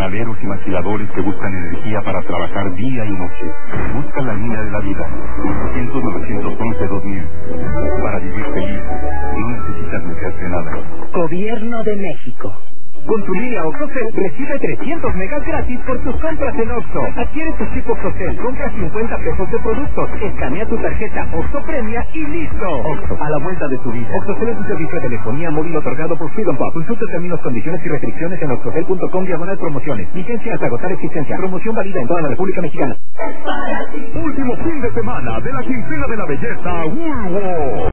jornaleros y maquiladores que buscan energía para trabajar día y noche. Busca la línea de la vida. 800-911-2000. Para vivir feliz, no necesitas meterte nada. Gobierno de México. Con tu línea OXXOCEL recibe 300 megas gratis por tus compras en Oxxo. Adquiere tu chip OXXOCEL, compra 50 pesos de productos, escanea tu tarjeta Oxxo Premia y ¡listo! Oxxo, a la vuelta de tu vida. OXXOCEL es un servicio de telefonía móvil otorgado por Freedom Pop. Consulta términos, condiciones y restricciones en oxxocel.com/promociones. Vigencia hasta agotar existencia. Promoción válida en toda la República Mexicana. Último fin de semana de la quincena de la belleza Woolworth.